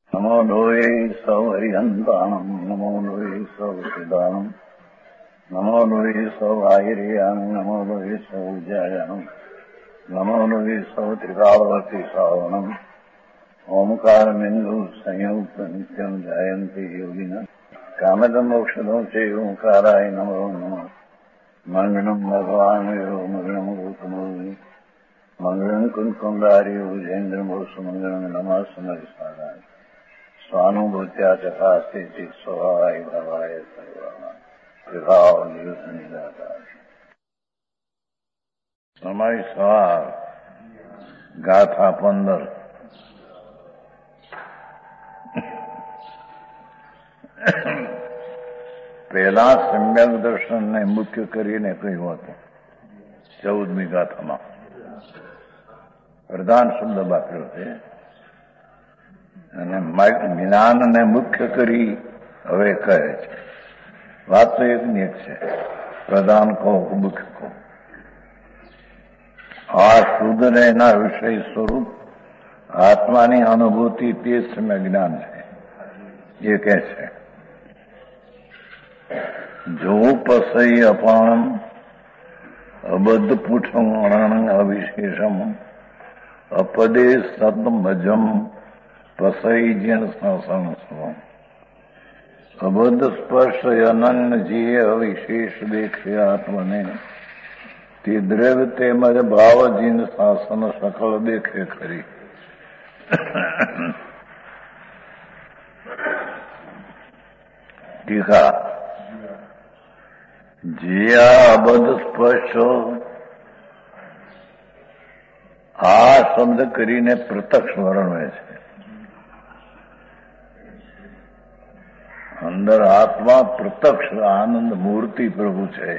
નમો લોહે સૌ હરિહંતાણમ નમો લોહે સૌ સિદ્ધાણમ નમો લોહે સૌ આહિર્યાણમ નમો લોહે સૌ જયાણમ નમો લોહે સૌ ત્રિકાળવતી શ્રાવણમ ઓમકારમિંદુ સંયુક્ત નિત્યમ જાયંતી યોગિના કામદમ મોક્ષદો છે ઓંકારાય નમો નમઃ મંગળમ ભગવાન મંગળમ ગૌતમોની મંગળમ કુંકુંડાર્ય વિજેન્દ્રમોષ મંગળમ નમઃ સમરિસારાય સ્વાનુભૂત્યા ચકાસ્તે સ્વભાવાય ભાવાય સર્વા નિદાતા સમય સવાર ગાથા 15 પહેલા સમ્યક દર્શનને મુખ્ય કરીને કહ્યું હતું 14મી ગાથામાં પ્રધાન શબ્દ વાપર્યો છે અને જ્ઞાનને મુખ્ય કરી હવે કહે છે. વાત તો એકની એક છે, પ્રધાન કહો મુખ્ય કહો. આ શુદ્ધ રહેના વિષય સ્વરૂપ આત્માની અનુભૂતિ તે સમય જ્ઞાન છે. એ કહે છે જો પસઈ અપાણમ અબદ્ધ પુઠમ અણંગ અવિશેષમ અપદે સદમજમ પસઈ જેન સંસમ અબદ્ધ સ્પર્શ અનન્ય જે અવિશેષ દેખે આત્મને તે દ્રવ્ય તેમજ ભાવ જીન શાસન સકળ દેખે ખરી. ટીકા જે આ અબદ્ધ સ્પર્શ આ શબ્દ કરીને પ્રત્યક્ષ વર્ણવે છે. અંદર આત્મા પ્રત્યક્ષ આનંદ મૂર્તિ પ્રભુ છે.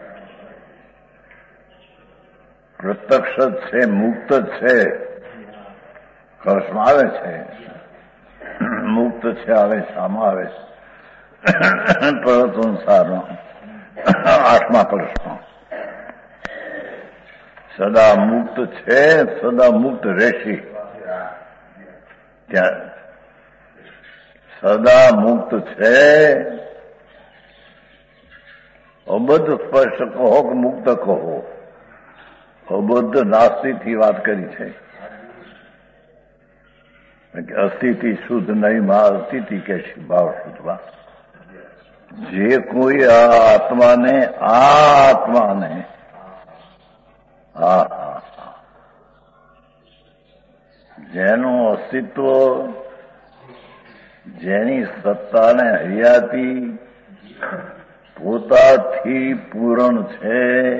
પ્રત્યક્ષ જ છે, મુક્ત જ છે. કળશમાં આવે છે, મુક્ત છે આવે શામાં આવે છે પરતંસારમાં 8મા કળશમાં સદા મુક્ત છે, સદા મુક્ત રહેશે. ત્યાં સદા મુક્ત છે. અબદ્ધ સ્પર્શ કહો કે મુક્ત કહો, અબદ્ધ નાસ્તિકથી વાત કરી છે. અસ્થિતિ શુદ્ધ નહીં માં અસ્થિતિ કે છે ભાવ શુદ્ધમાં. જે કોઈ આ આત્માને જેનું અસ્તિત્વ જેની સત્તાને હરિયાતી પોતાથી પૂરણ છે,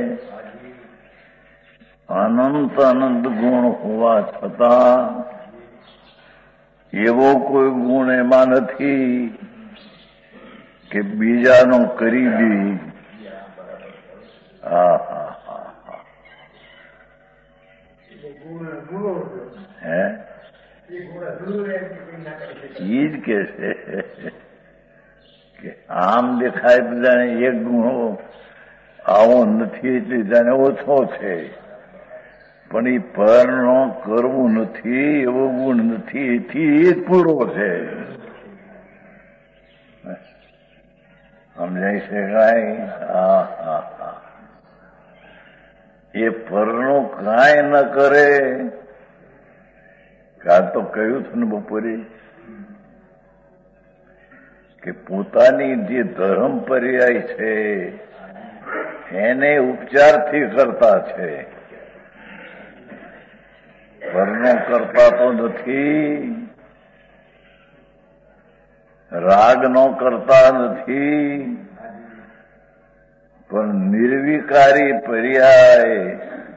અનંત અનંત ગુણ હોવા છતાં એવો કોઈ ગુણ એમાં નથી કે બીજાનો કરી દે. ઈ જ કે છે કે આમ દેખાય બધાને એક ગુણો આવો નથી એટલે જાણે ઓછો છે, પણ એ પરનો કરવું નથી એવો ગુણ નથી, એથી એ જ પૂરો છે. સમજાય છે કાંઈ? એ પરનો કાંઈ ન કરે. કાલ તો કહ્યું હતું ને બપોરે કે પોતાની જે ધર્મ પર્યાય છે એને ઉપચારથી કરતા છે, પરનો કરતા તો નથી, રાગનો કરતા નથી, પણ નિર્વિકારી પર્યાય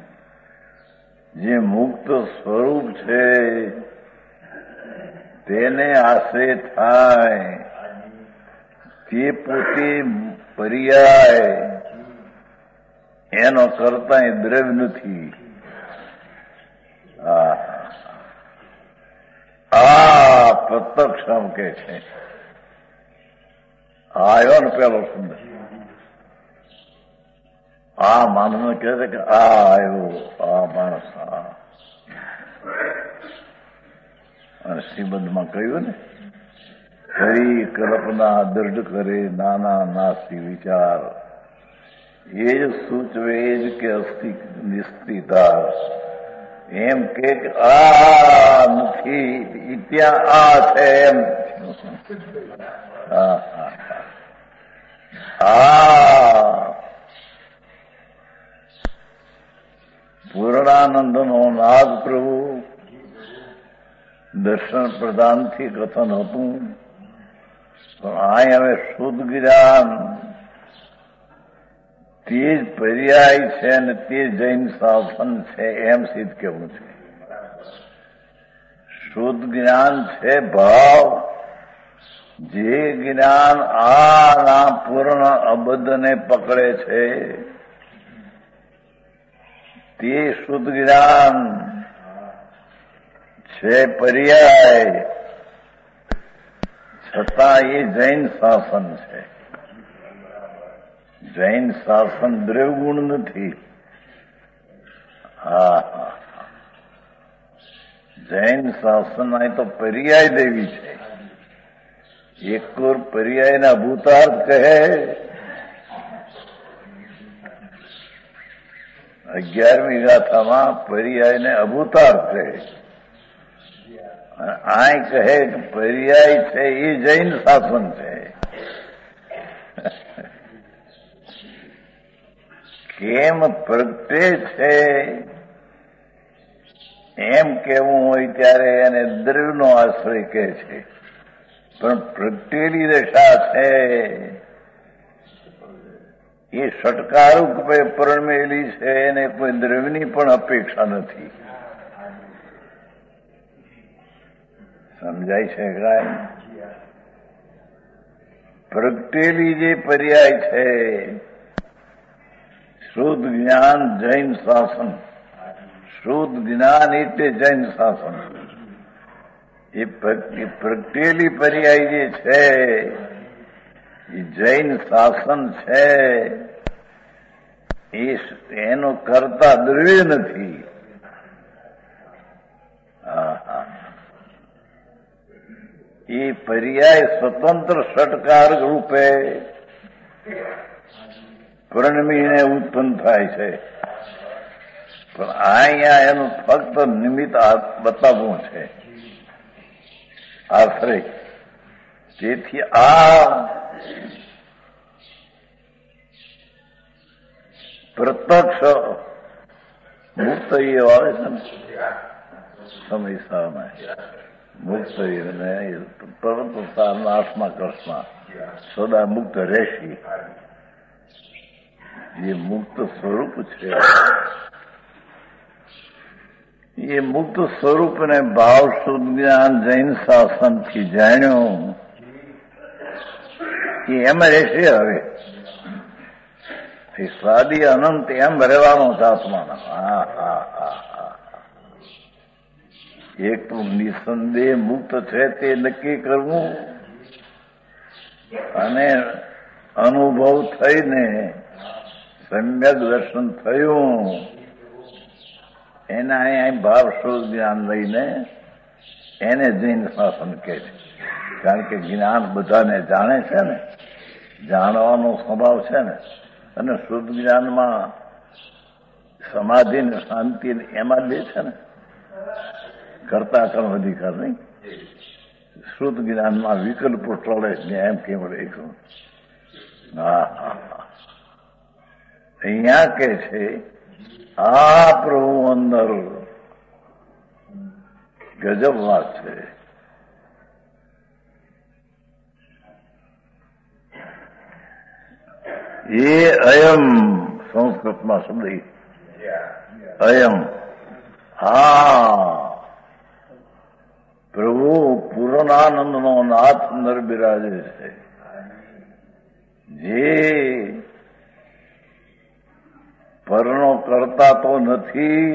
જે મુક્ત સ્વરૂપ છે તેને આશ્રય થાય તે પોતે પર્યાય એનો કરતા એ દ્રવ્ય નથી. આ પ્રત્યક્ષ કે છે. આવ્યો ને પેલો શબ્દ આ માનવ કહે છે કે આ આવ્યો આ માણસ અને શ્રીમદમાં કહ્યું ને, ખરી કલ્પના દૃઢ કરે નાના નાસ્તી વિચાર, એ જ સૂચવે જ કે અસ્થિ નિશ્ચિતા. એમ કે આ નથી ત્યાં આ છે એમ. પૂર્ણાનંદનો નાદ પ્રભુ દર્શન પ્રદાનથી કથન હતું, પણ અહીં હવે શુદ્ધ જ્ઞાન તે જ પર્યાય છે અને તે જૈન શાસન છે એમ સિદ્ધ કેવું છે. શુદ્ધ જ્ઞાન છે ભાવ, જે જ્ઞાન આના પૂર્ણ અબદ્ધને પકડે છે તે શુદ્ધ જ્ઞાન છે પર્યાય, છતાં એ જૈન શાસન છે. જૈન શાસન દ્રવગુણ નથી. જૈન શાસન અહીં તો પર્યાય દેવી છે. એક કોર પર્યાયના ભૂતાર્થ કહે, 11મી ગાથામાં પર્યાયને અભૂતાર્થ કહે. આ કહે કે પર્યાય છે એ જૈન શાસન છે. કેમ પ્રગટે છે એમ કેવું હોય ત્યારે એને દ્રવ્યનો આશ્રય કહે છે, પણ પ્રગટેલી દશા છે એ ષટકારૂપ પરણમેલી છે, એને કોઈ દ્રવ્યની પણ અપેક્ષા નથી. સમજાય છે કાંઈ? પ્રગટેલી જે પર્યાય છે, શુદ્ધ જ્ઞાન જૈન શાસન. શુદ્ધ જ્ઞાન એટલે જૈન શાસન. એ પ્રગટેલી પર્યાય જે છે એ જૈન શાસન છે. એનો કરતા દ્રવ્ય નથી. એ પર્યાય સ્વતંત્ર ષટકાર રૂપે પરિણમીને ઉત્પન્ન થાય છે, પણ અહીંયા એનું ફક્ત નિમિત્ત બતાવવું છે, આશ્રય. તેથી આ પ્રત્યક્ષ મુક્ત એ આવે છે ને સમય સામે મુક્ત પરંતુ સારના આત્મા કૃષ્ણ સદા મુક્ત રહેશી. જે મુક્ત સ્વરૂપ છે એ મુક્ત સ્વરૂપને ભાવ શુદ્ધ જ્ઞાન જૈન શાસનથી જાણ્યું એ એમ રહેશે. હવે એ સ્વાદી અનંત એમ રહેવાનો છે આત્માના. એક તો નિસંદેહ મુક્ત છે તે નક્કી કરવું, અને અનુભવ થઈને સમ્યક દર્શન થયું એના અહીંયા ભાવ શુદ્ધ જ્ઞાન લઈને એને જૈન શાસન કહે છે. કારણ કે જ્ઞાન બધાને જાણે છે ને, જાણવાનો સ્વભાવ છે ને, અને શુદ્ધ જ્ઞાનમાં સમાધિ ને શાંતિ એમાં બે છે ને, કરતા કર્મ અધિકાર નહીં. શુદ્ધ જ્ઞાનમાં વિકલ્પો ટળે જ ને, એમ કેમ રહે. અહીંયા કે છે આ પ્રભુ અંદર ગજબ વાત છે. એ અયમ સંસ્કૃતમાં શબ્દ અયમ. પ્રભુ પૂર્ણાનંદનો નાથ અંદર બિરાજે છે, જે પરનો કરતા તો નથી,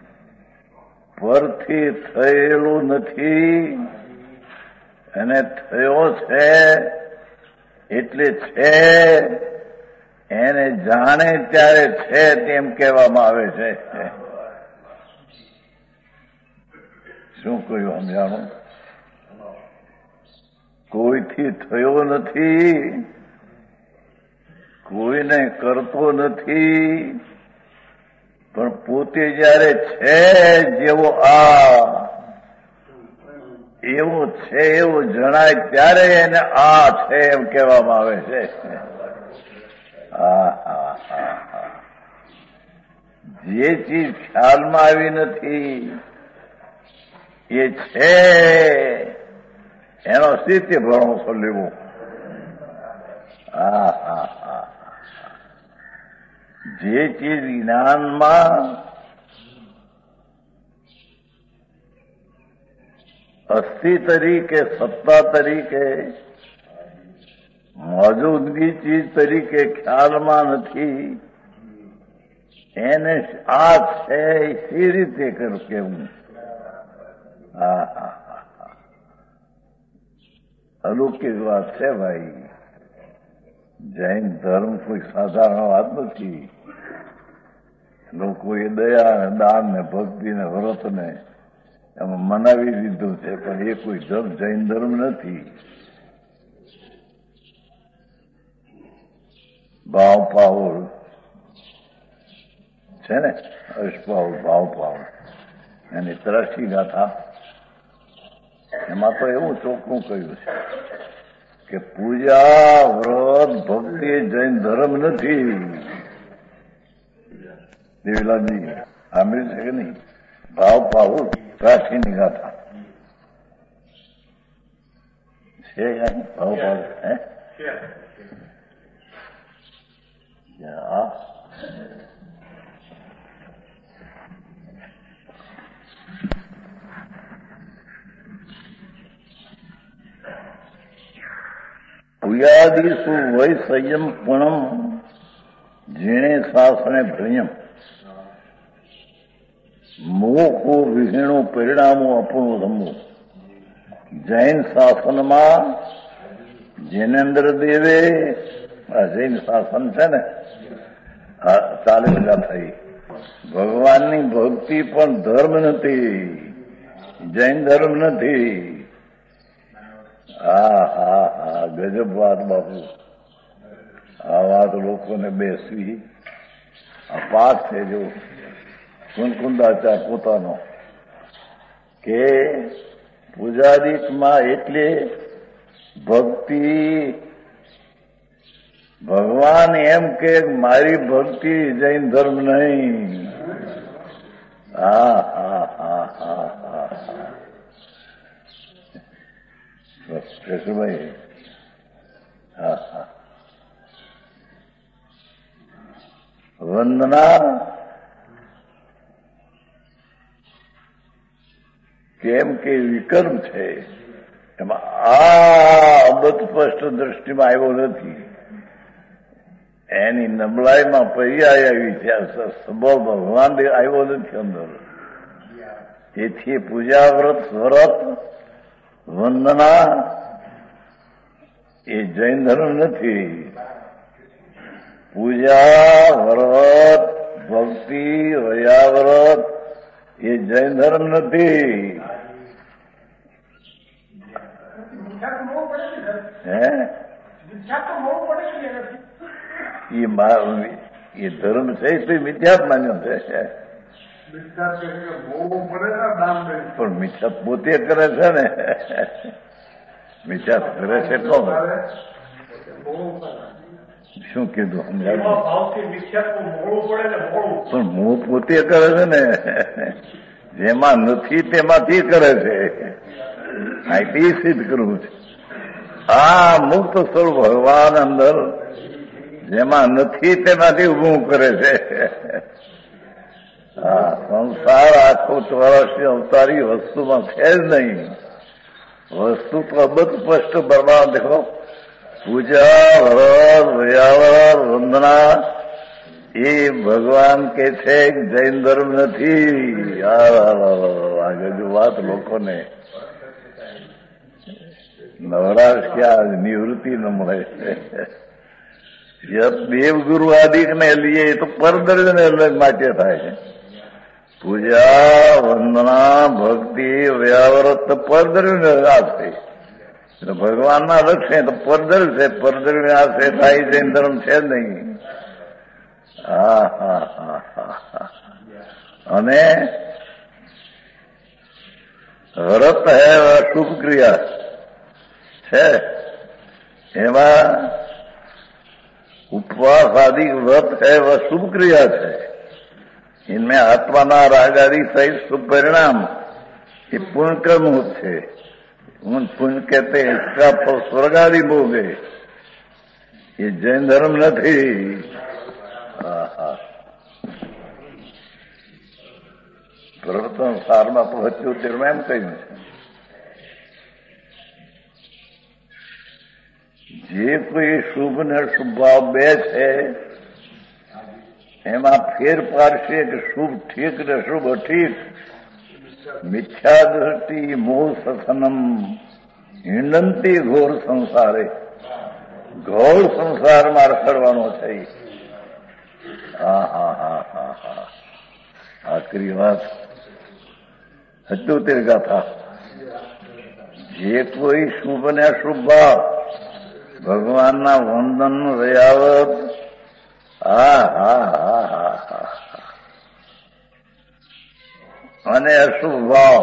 પરથી થયેલું નથી, અને થયો છે એટલે છે. એને જાણે ત્યારે છે તેમ કહેવામાં આવે છે. શું કહ્યું સમજાણું? કોઈથી થયો નથી, કોઈને કરતો નથી, પણ પોતે જયારે છે જેવો એવો છે એવું જણાય ત્યારે એને આ છે એમ કહેવામાં આવે છે. જે ચીજ ખ્યાલમાં આવી નથી એ છે એનો સ્થિતિ ભરોસો લેવો. જે ચીજ જ્ઞાનમાં અસ્થિ તરીકે, સત્તા તરીકે, મોજૂદગી ચીજ તરીકે ખ્યાલમાં નથી, એને આ છે સી રીતે કરું કેવું? અલૌકિક વાત છે ભાઈ. જૈન ધર્મ કોઈ સાધારણ વાત નથી. લોકોએ દયા, દાન ને ભક્તિ ને વ્રત ને એમાં મનાવી દીધું છે, પણ એ કોઈ ધર્મ જૈન ધર્મ નથી. ભાવ પાઉલ છે ને, અષ્ટપાઉલ ભાવ પાઉલ, એની ત્રાસી ગાથા, એમાં તો એવું ચોખ્ખું કહ્યું છે કે પૂજા, વ્રત, ભક્તિ જૈન ધર્મ નથી. દેવીલાલજી સાંભળ્યું છે કે નહીં? ભાવ પાઉલ ત્રાસીની ગાથા છે. ભાવ પાઉલ પૂયાદિષુ વૈ સંયમપણમ જીણે શાસને ભ્રયમ મોકો વિહીણો પરિણામો અપૂર્ણ ધમો. જૈન શાસનમાં જૈનેન્દ્ર દેવે, આ જૈન શાસન છે ને, 40 થઈ. ભગવાનની ભક્તિ પણ ધર્મ નથી, જૈન ધર્મ નથી. ગજબ વાત બાપુ. આ વાત લોકોને બેસવી. આ પાઠ છે જો કુંકુંદાચાર પોતાનો કે પૂજાદિકમાં એટલે ભક્તિ, ભગવાન એમ કે મારી ભક્તિ જૈન ધર્મ નહીં. કૃષ્ણભાઈ, વંદના કેમ કે વિકર્મ છે, એમાં અબધ સ્પષ્ટ દ્રષ્ટિમાં આવ્યો નથી. એની નબળાઈમાં પર્યાય આવી છે, સ્વભાવ ભગવાન આવ્યો નથી અંદર. તેથી પૂજા, વ્રત, સ્વરત, વંદના એ જૈન ધર્મ નથી. પૂજા, વ્રત, ભક્તિ, વયાવ્રત એ જૈન ધર્મ નથી. એ ધર્મ છે તો મિથ્યાત માન્યો છે. પણ મિથ્યાત પોતે કરે છે ને, મિથ્યાત કરે છે કોણ? શું કીધું સમજાવ્યું? પણ મોહ પોતે કરે છે ને, જેમાં નથી તેમાંથી કરે છે. આથી સિદ્ધ કરવું છે. આ મુક્ત સ્વરૂપ ભગવાન અંદર જેમાં નથી તેમાંથી ઉભું કરે છે. સંસાર આખો 84 અવતારી વસ્તુમાં છે જ નહીં. વસ્તુ તો અબધ સ્પષ્ટ બરબાદ. દેખો, પૂજા, વ્રત, વયાવર, વંદના એ ભગવાન કે છે જૈન ધર્મ નથી. આગળ વાત લોકોને નવરાશ ક્યાં નિવૃત્તિ ન મળે. દેવગુરુ આદિક ને લીએ તો પરદર્શન માટે થાય છે. પૂજા, વંદના, ભક્તિ, વ્યાવ્રત પરદર્શન આપશે. ભગવાનના લક્ષે તો પરદર છે, પરદર આ છે થાય જૈન ધર્મ છે જ નહીં. હા હા હા હા. અને વ્રત હે શુભ ક્રિયા છે, એમાં उपवास आदि व्रत है वह शुभ क्रिया है. इनमें आत्मा राग आदि सहित शुभ परिणाम ये पुण्य कर्म होते. उन पुण्य कहते हैं इसका फल स्वर्ग आदि भोग है. ये जैन धर्म नहीं. प्रवर्तन सारमा 75 એમ કહ્યું છે. જે કોઈ શુભ ને શુભ ભાવ બે છે એમાં ફેર પાડશે કે શુભ ઠીક ને શુભ અઠીક. મિથ્યા દૃષ્ટિ મોહ સસનમ હિંડંતી ઘોર સંસારે. ઘોર સંસારમાં રખડવાનો છે. હા હા હા હા હા. આખરી વાત 77 ગાથા. જે કોઈ શુભ ને અશુભ ભાવ ભગવાનના વંદન રહ્યા. હા હા હા હા હા. અને અશુભ ભાવ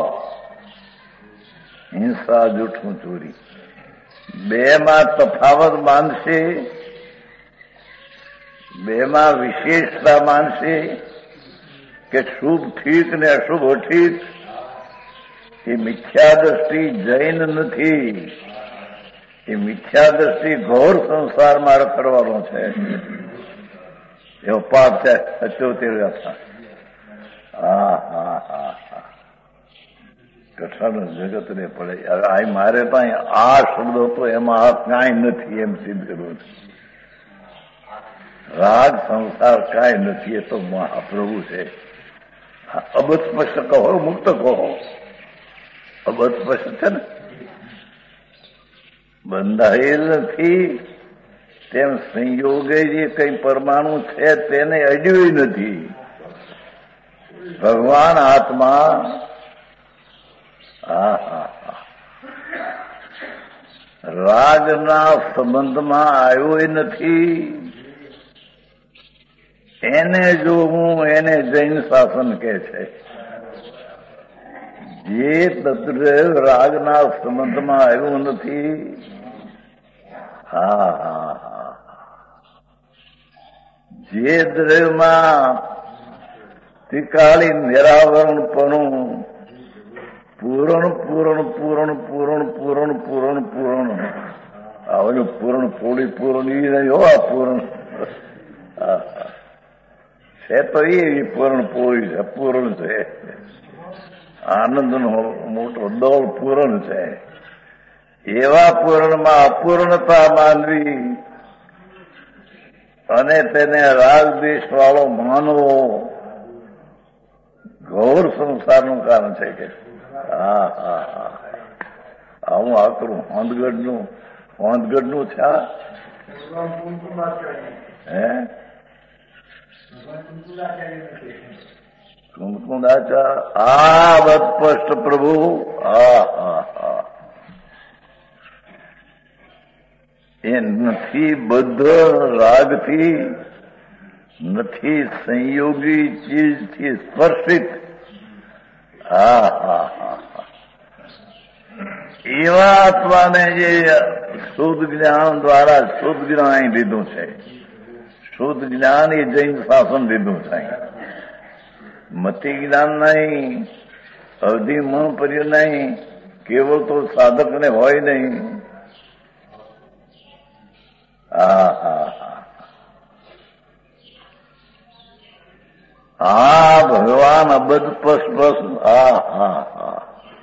હિંસા જૂઠું ચોરી બેમાં તફાવત માનશે, બેમાં વિશેષતા માનશે કે શુભ ઠીક ને અશુભ ઠીક. એ મિથ્યા દ્રષ્ટિ જૈન નથી. એ મિથ્યા દ્રષ્ટિ ઘોર સંસારમાં રખડવાનો છે. એવો પાપ છે 77 ગાથા. હા હા હા હા. કથાનું જગત ને પડે. આ મારે ત્યાં આ શબ્દો તો એમાં આ કાંઈ નથી એમ સિદ્ધ કરવું છે. રાગ સંસાર કાંઈ નથી. એ તો મહાપ્રભુ છે. અબસ્પષ્ટ કહો, મુક્ત કહો. અબસ્પષ્ટ છે ને, બંધાયેલ નથી. તેમ સંયોગે જે કઈ પરમાણુ છે તેને અડ્યું નથી. ભગવાન આત્મા રાગના સંબંધમાં આવ્યો નથી. એને જો હું એને જૈન શાસન કે છે. જે તત્વ રાગના સંબંધમાં આવ્યું નથી. હા હા હા. જે દ્રવ્યમાં ત્રિકાળી નિરાવરણપણું પૂરણ પૂરણ પૂરણ પૂરણ પૂરણ પૂરણ પૂરણ આવું પૂરણ પૂરી પૂરણ એ નહીં હો. આ પૂરણ છે તો એ પૂરણ પૂરી છે, પૂરણ છે. આનંદનો મોટો દોલ પૂરણ છે. એવા પૂરણમાં અપૂર્ણતા માનવી અને તેને રાગ દ્વેષ વાળો માનવો ઘોર સંસારનું કારણ છે. કે હા હા હા. આવું આકરું હોંદગઢનું છે. હે કુમકુંડાચાર આ બદસ્પષ્ટ પ્રભુ. હા હા હા. એ નથી બદ્ધ રાગથી, નથી સંયોગી ચીજથી સ્પર્શિત. હા હા હા. એવા આત્માને જે શુદ્ધ જ્ઞાન દ્વારા શુદ્ધ જ્ઞાન લીધું છે. શુદ્ધ જ્ઞાન એ જૈન શાસન લીધું છે. મતિ જ્ઞાન નહીં, અવધિ મન પર્ય નહીં, કેવળ તો સાધકને હોય નહીં. હા હા હા. હા ભગવાન અબધ સ્પષ્ટ. હા હા હા.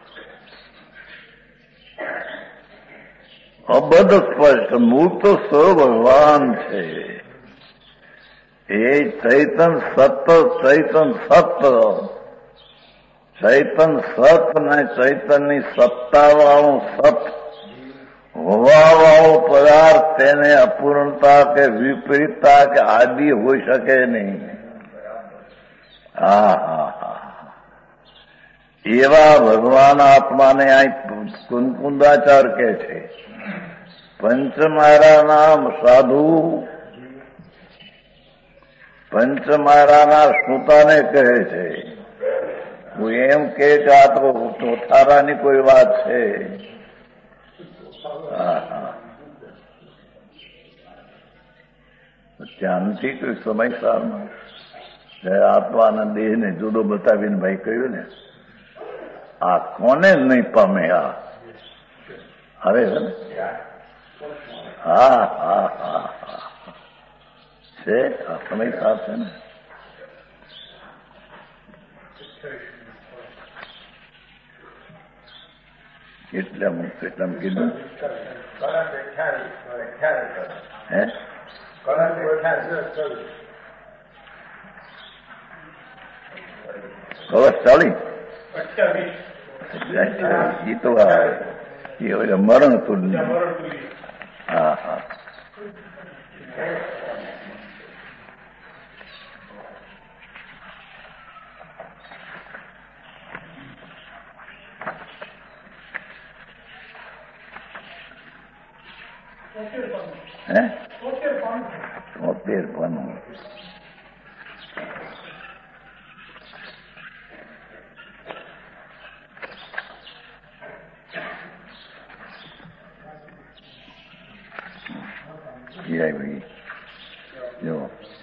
અબધ સ્પષ્ટ મૂળ તો સૌ ભગવાન છે. એ ચૈતન સત, ચૈતન સત, ચૈતન સત ને ચૈતનની સત્તાવાળું સત હોવા વાળો પદાર્થ તેને અપૂર્ણતા કે વિપરીતતા કે આદિ હોઈ શકે નહીં. હા હા હા. એવા ભગવાન આત્માને અહીં કુંકુંદાચાર કહે છે. પંચમારાના સાધુ પંચમારાના શ્રોતાને કહે છે. હું એમ કે આ તો ચોથારાની કોઈ વાત છે. ત્યાંથી કોઈ સમય સારમાં આત્માના દેહને જુદો બતાવીને ભાઈ કહ્યું ને, આ કોને નહીં પામે? આ હવે છે ને, હા હા હા હા છે. આ સમય સાર છે ને. એટલા કીધું હે કવચ ચાલી એ તો એ મરણ તુલ્ય. હા હા હે 73 પાનું. જો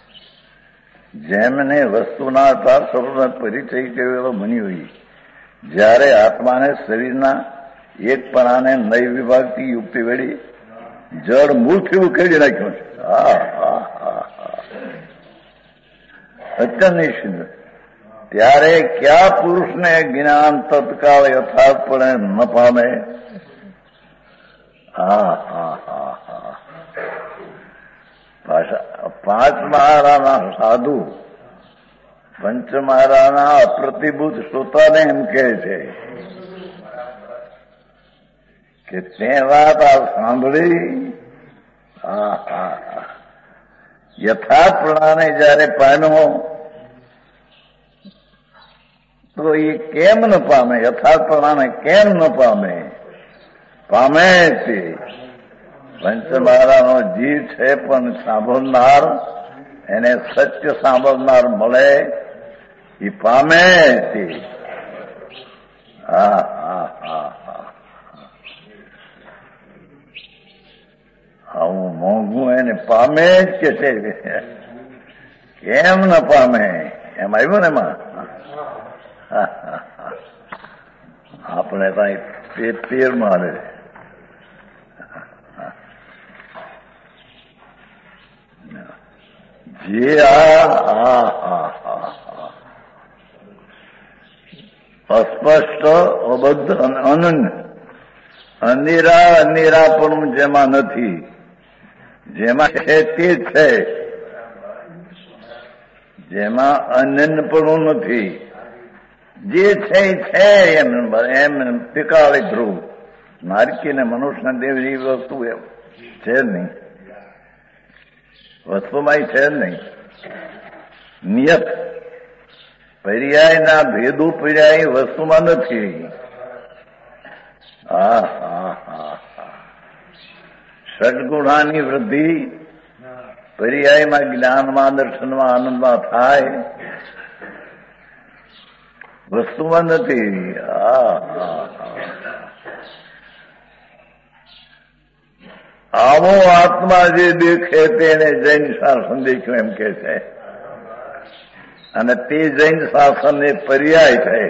જેમને વસ્તુના તાર સ્વરૂપનો પરિચય કર્યો એવો મની હોય, જ્યારે આત્માને શરીરના એકપણાને નય વિભાગથી યુક્તિ વળી જળ મૂળથી ઉકેલી નાખ્યો છે. અત્યંત નિશ્ચિત. ત્યારે ક્યાં પુરુષને જ્ઞાન તત્કાળ યથાર્થપણે ન પામે? પાંચમહારાના સાધુ પંચમહારાના અપ્રતિભૂત શ્રોતાને એમ કહે છે કે તે વાત આ સાંભળી યથાર્થપણાને જયારે પામ્યો તો એ કેમ ન પામે? યથાર્થપણાને કેમ ન પામે? પામે તે પંચમહારાનો જીવ છે, પણ સાંભળનાર એને સત્ય સાંભળનાર મળે એ પામે તે. આવું મોંઘું એને પામે જ કે છે. કેમ ન પામે? એમ આવ્યું ને એમાં. આપણે ત્યાં 13 આવે. જે અસ્પષ્ટ અબદ્ધ અનન્ય અનિરાપણું જેમાં નથી, જેમાં છે તે છે, જેમાં અનન્યપણું નથી, જે છે એ છે એમ ટીકાળી ધ્રુવ. નારકીને મનુષ્ય દેવ એ વસ્તુ છે જ નહીં, વસ્તુમાં છે જ નહીં. નિયત પર્યાયના ભેદો પર્યાય વસ્તુમાં નથી. ષડગુણાની વૃદ્ધિ પર્યાયમાં જ્ઞાનમાં, દર્શનમાં, આનંદમાં થાય, વસ્તુમાં નથી. આવો આત્મા જે દેખે તેને જૈન શાસન દેખ્યું એમ કે છે, અને તે જૈન શાસન એ પર્યાય છે.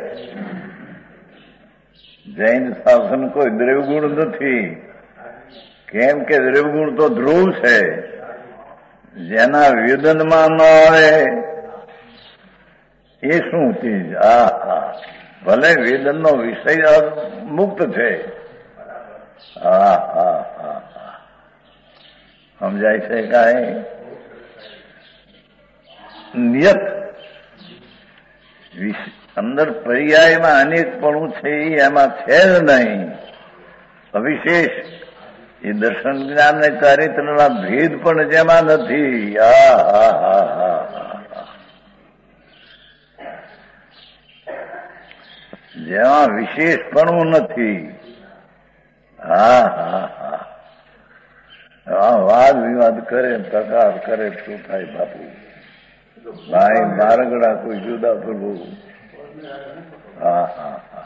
જૈન શાસન કોઈ દ્રવ્યગુણ નથી, કેમ કે દ્રવ્યગુણ તો ધ્રુવ છે, જેના વેદનમાં ન આવે એ શું ચીજ? ભલે વેદનનો વિષય મુક્ત છે. સમજાય છે કાંઈ? નિયત અંદર પર્યાયમાં અનેકપણું છે એમાં છે જ નહીં. અવિશેષ એ દર્શન જ્ઞાન ને ચારિત્રના ભેદ પણ જેમાં નથી. જેમાં વિશેષપણું નથી. હા હા હા હા, વાદ વિવાદ કરે, તકરાર કરે, શું થાય બાપુ? ભાઈ બારગડા કોઈ જુદા થવું. હા હા હા,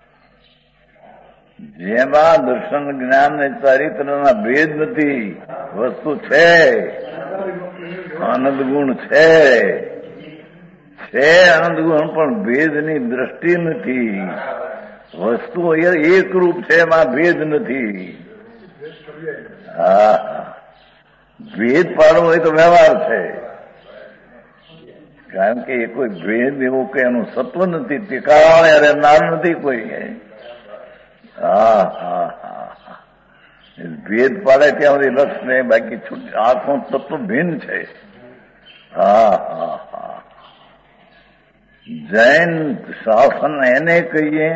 જેમાં દર્શન જ્ઞાન ને ચારિત્રના ભેદ નથી. વસ્તુ છે, આનંદ ગુણ છે, આનંદ ગુણ, પણ ભેદની દ્રષ્ટિ નથી. વસ્તુ એકરૂપ છે, એમાં ભેદ નથી. હા, ભેદ પાડવો હોય તો વ્યવહાર છે, કારણ કે એ કોઈ ભેદ એવું કે એનું સત્વ નથી, ટીકાવાને રહેનાર નથી કોઈ. હા હા હા, ભેદ પાડે ત્યાં સુધી લક્ષ નહીં, બાકી આત્મ તત્વ ભિન્ન છે. હા હા હા, જૈન શાસન એને કહીએ,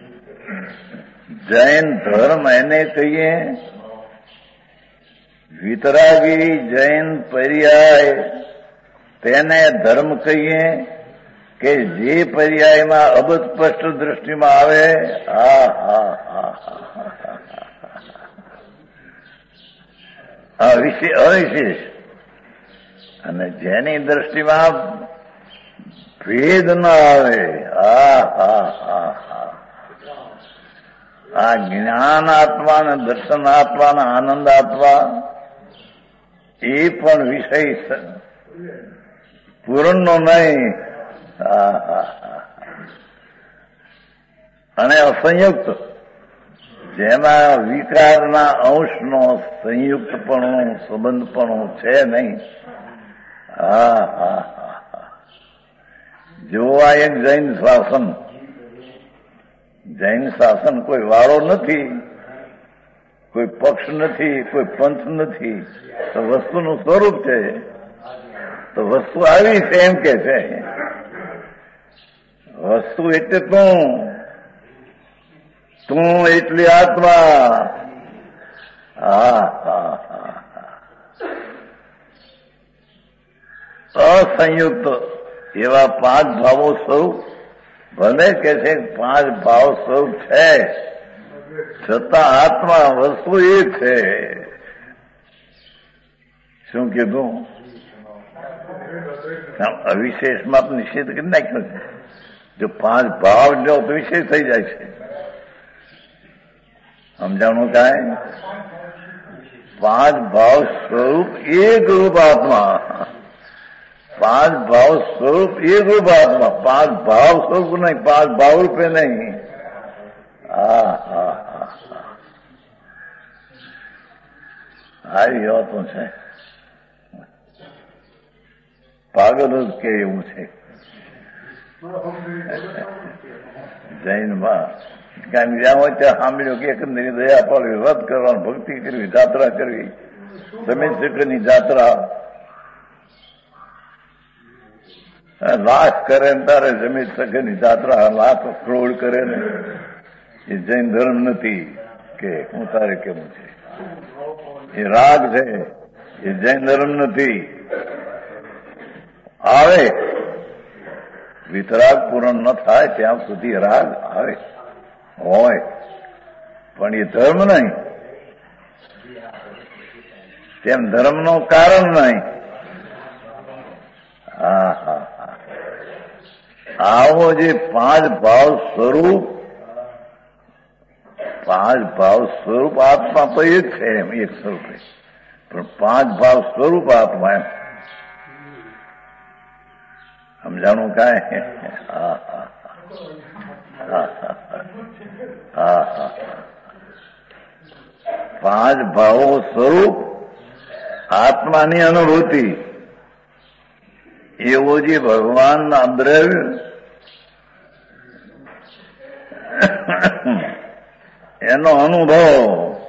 જૈન ધર્મ એને કહીએ, વિતરાગી જૈન પર્યાય તેને ધર્મ કહીએ, કે જે પર્યાયમાં અબસ્પષ્ટ દ્રષ્ટિમાં આવે. હા હા હા હા, અવિશેષ, અને જેની દ્રષ્ટિમાં ભેદ ન આવે. હા હા હા હા, આ જ્ઞાન આત્મા ને દર્શન આત્મા ને આનંદ આત્મા એ પણ વિષય પૂરણનો નહીં. હા હા હા, અને અસંયુક્ત, જેમાં વિકારના અંશનો સંયુક્તપણું સંબંધપણું છે નહીં. હા હા હા, જો આ એક જૈન શાસન, જૈન શાસન કોઈ વાળો નથી, કોઈ પક્ષ નથી, કોઈ પંથ નથી, તો વસ્તુનું સ્વરૂપ છે. તો વસ્તુ આવી છે એમ કે છે. વસ્તુ એટલે તું એટલી આત્મા. હા હા હા, અસંયુક્ત એવા પાંચ ભાવો સ્વરૂપ, ભલે કે છે 5 ભાવ સ્વરૂપ છે, છતાં આત્મા વસ્તુ એ છે. શું કીધું? અવિશેષમાં નિષેધ કરી નાખ્યો છે. જો 5 ભાવ જો તો વિશેષ થઈ જાય છે. સમજાણું કાંઈ? 5 ભાવ સ્વરૂપ એક રૂપ આત્મા, 5 ભાવ સ્વરૂપ એક રૂપ આત્મા, 5 ભાવ સ્વરૂપ નહીં, 5 ભાવ રૂપે નહીં. હા હા હા, આવી વાતો છે. પાગલ જ કે એવું છે જૈનમાં. કારણ જ્યાં હોય ત્યાં સાંભળ્યું કે એકંદરી દયા પાડવી, વ્રત કરવાનું, ભક્તિ કરવી, જાત્રા કરવી, સમિત શિખરની જાત્રા લાખ કરે ને તારે જમીન શિખરની જાત્રા લાખ કરોડ કરે ને એ જૈન ધર્મ નથી. કે હું તારે કેવું છે, એ રાગ છે, એ જૈન ધર્મ નથી. આવે વિતરાગ પૂરણ ન થાય ત્યાં સુધી રાગ આવે હોય, પણ એ ધર્મ નહીં, તેમ ધર્મનું કારણ નહીં. હા હા હા, આવો જે 5 ભાવ સ્વરૂપ, 5 ભાવ સ્વરૂપ આત્મા તો એક છે, એમ એક સ્વરૂપે, પણ 5 ભાવ સ્વરૂપ આત્મા એમ. સમજાણું કાંઈ? હા હા હા હા હા, 5 ભાવો સ્વરૂપ આત્માની અનુભૂતિ, એવો જે ભગવાનના દ્રવ્ય એનો અનુભવ,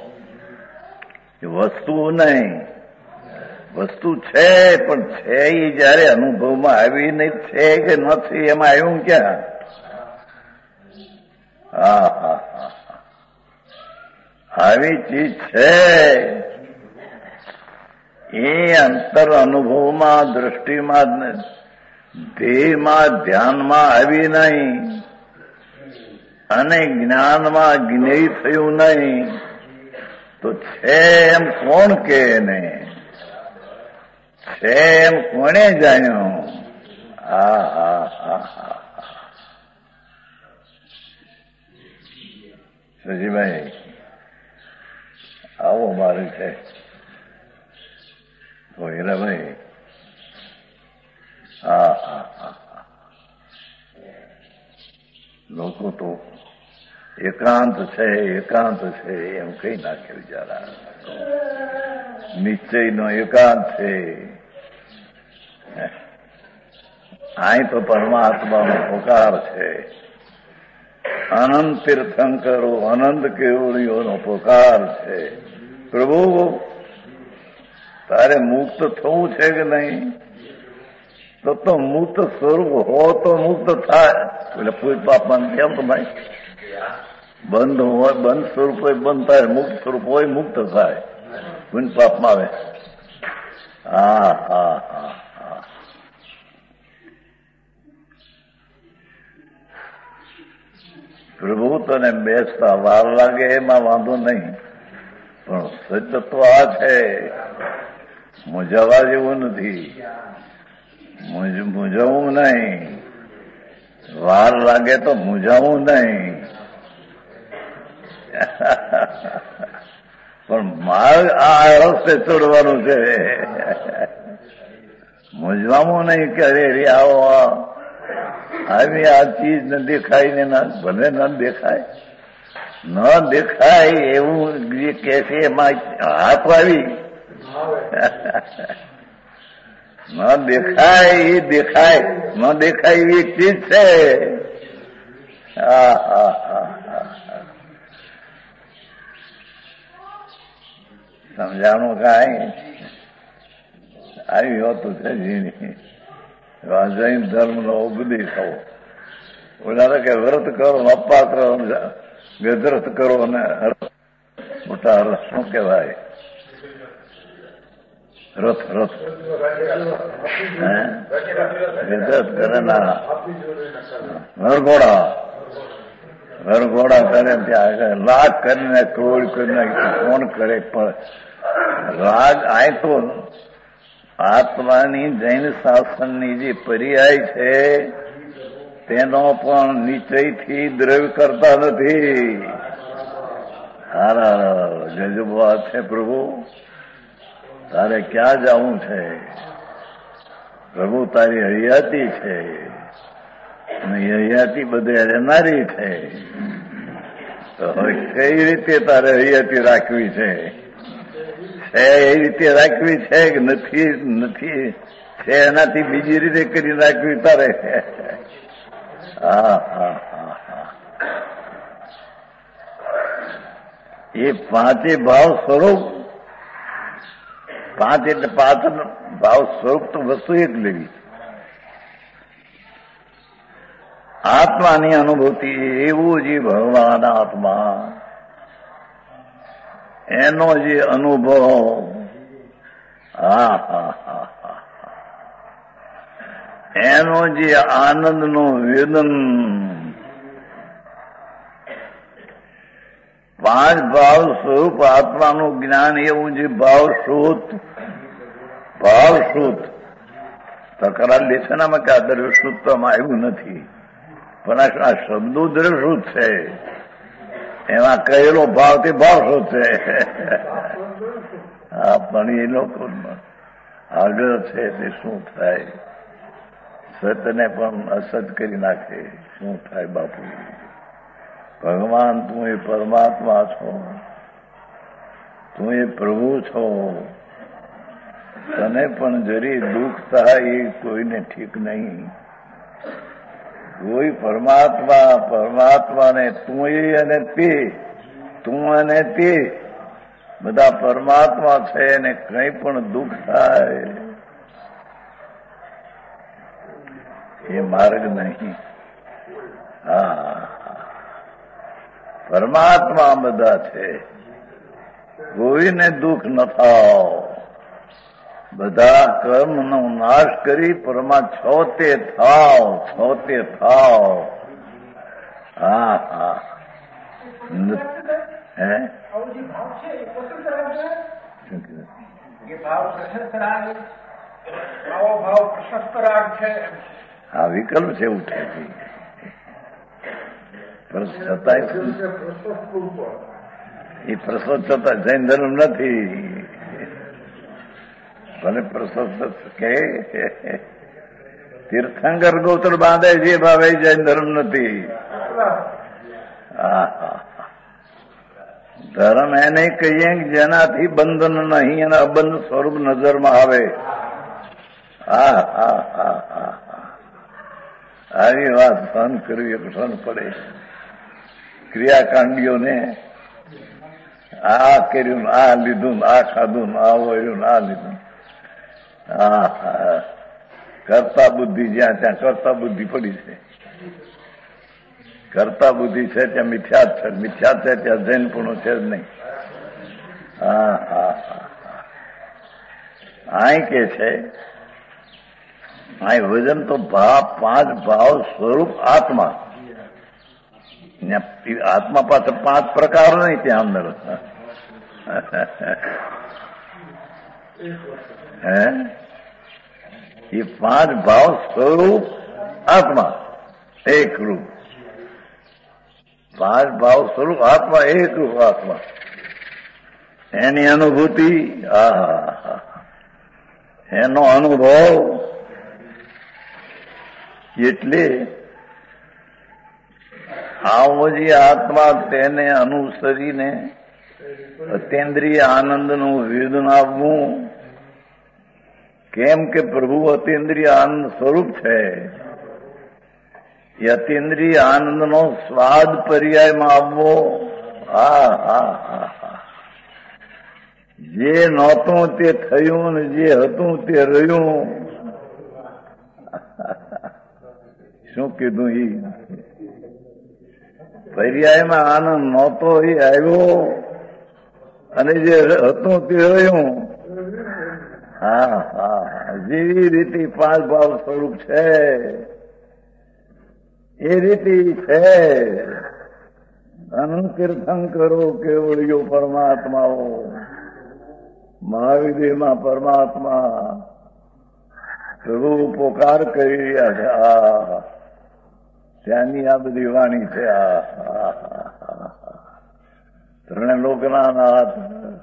વસ્તુ નહીં. વસ્તુ છે, પણ છે એ જયારે અનુભવમાં આવી નહીં, છે કે નથી એમાં આવ્યું ક્યાં? હા હા હા, આવી ચીજ છે એ અંતર અનુભવમાં, દ્રષ્ટિમાં, ધ્યેયમાં, ધ્યાનમાં આવી નહીં. અને જ્ઞાનમાં જ્ઞેય થયું નહીં તો છે એમ કોણ કે એને? છે એમ કોણે જાણ્યું? સજીભાઈ આવો મારું છે તો હીરાભાઈ. લોકો તો એકાંત છે એમ કઈ નાખે બિચારા. નિશ્ચયનો એકાંત છે. અહીં તો પરમાત્માનો પોકાર છે. અનંત તીર્થંકરો અનંત કેવળીઓનો પોકાર છે. પ્રભુ તારે મુક્ત થવું છે કે નહીં? તો મુક્ત સ્વરૂપ હો તો મુક્ત થાય. એટલે કોઈ પાપમાં કેમ તો ભાઈ બંધ હોય, બંધ સ્વરૂપ હોય બંધ થાય, મુક્ત સ્વરૂપ હોય મુક્ત થાય. કોઈ પાપમાં આવે. પ્રભુ તને બેસતા વાર લાગે એમાં વાંધો નહીં, પણ સત્ય તો આ છે. મૂંઝાવા જેવું નથી. મૂંઝાવું નહીં. વાર લાગે તો મૂંઝાવું નહીં. પણ માર્ગ આ રસ્તે ચડવાનું છે. મૂંઝવાનું નહીં કે અરે આવો આવી આ ચીજ ન દેખાય ને ના ભલે ન દેખાય. ન દેખાય એવું જે કે છે એમાં હાથ આવી. ન દેખાય એ દેખાય, ન દેખાય એવી ચીજ છે. સમજાણું કાંઈ આવી હોતું છે જીની. જૈન ધર્મનો ઉપદેશ થવો. ઓલા કે વ્રત કરો, અપા કરો, ગજરત કરો અને મોટા રથ શું કહેવાય? રથ ગજરત કરે ના વરઘોડા કરે ત્યાં રાગ કરીને ક્રોડ કરીને કોણ કરે? પણ રાગ આય તો આત્માની જૈન શાસનની જે પર્યાય છે તેનો પણ નિશ્ચયથી દ્રવ્ય કરતા નથી. ગજબ વાત છે. પ્રભુ તારે ક્યાં જવું છે? પ્રભુ તારી હરિયાતી છે અને હરિયાતી બધે રહેનારી છે. તો હવે કઈ રીતે તારે હરિયાતી રાખવી છે? એ રીતે રાખવી છે કે નથી છે એનાથી બીજી રીતે કરી રાખવી તારે? એ પાંચે ભાવ સ્વરૂપ, પાંચ એટલે પાંચ ભાવ સ્વરૂપ તો વસ્તુ એક લેવી. આત્માની અનુભૂતિ એવું જે ભગવાન આત્મા એનો જે અનુભવ, એનો જે આનંદનો વેદન, પાંચ ભાવ સ્વરૂપ આત્માનું જ્ઞાન એવું જે ભાવશ્રુત તકરાર લેખનામાં કે આ દ્રવ્યશ્રુતમાં આવ્યું નથી, પણ આ શબ્દો દ્રવ્યશ્રુત છે. એમાં કહેલો ભાવ તે ભાવશ્રુત છે. પણ એ લોકો આગળ છે તે શું થાય? સતને પણ અસત કરી નાખે. શું થાય બાપુ? ભગવાન તું એ પરમાત્મા છો, તું એ પ્રભુ છો. તને પણ જરી દુઃખ થાય એ કોઈને ઠીક નહીં. કોઈ પરમાત્માને તું અને તે બધા પરમાત્મા છે અને કંઈ પણ દુઃખ થાય એ માર્ગ નહીં. પરમાત્મા બધા છે. કોઈને દુઃખ ન થાવ. બધા કર્મનો નાશ કરી પરમા છો તે થાવ. હા હા હે હા વિકલ્પ છે ઉઠે એ પ્રશસ્ત છતાં જૈન ધર્મ નથી. ભલે પ્રશસ્ત કે તીર્થંકર ગોત્ર બાંધે છે ભાવે જૈન ધર્મ નથી. હા હા ધર્મ એને કહીએ જેનાથી બંધન નહીં અને અબંધ સ્વરૂપ નજરમાં આવે. હા હા હા હા આવી વાત સહન કરવી સહન પડે. ક્રિયાકાંડીઓને આ કર્યું આ લીધું આ ખાધું આ વર્યું આ લીધું. હા હા કરતા બુદ્ધિ જ્યાં ત્યાં કરતા બુદ્ધિ પડી છે. કરતા બુદ્ધિ છે ત્યાં મિથ્યા છે, મિથ્યા છે ત્યાં જૈનપણું છે જ નહીં. હા હા હા અહીં કે છે અહીં વજન તો પાંચ ભાવ સ્વરૂપ આત્મા. આત્મા પાસે 5 પ્રકાર નહીં ત્યાં અંદર. હે એ 5 ભાવ સ્વરૂપ આત્મા એક રૂપ. 5 ભાવ સ્વરૂપ આત્મા એક રૂપ આત્મા એની અનુભૂતિ. એનો અનુભવ એટલે આવો જે આત્મા તેને અનુસરીને અતેન્દ્રિય આનંદનું વેદન આપવું. કેમ કે પ્રભુ અતેન્દ્રિય આનંદ સ્વરૂપ છે. એ અતેન્દ્રિય આનંદનો સ્વાદ પર્યાયમાં આવવો. હા હા હા હા જે નહોતું તે થયું ને જે હતું તે રહ્યું. શું કીધું? એ પર્યાયમાં આનંદ નહોતો એ આવ્યો અને જે હતું તે રહ્યું. હા હા જેવી રીતે 5 ભાવ સ્વરૂપ છે એ રીતે છે. અનુકીર્તન કરો કેવળિયો પરમાત્માઓ. મહાવિદેમાં પરમાત્મા પ્રભુ પોકાર કરી રહ્યા છે. ત્યાંની આ બધી વાણી છે. ત્રણે લોકના નાથ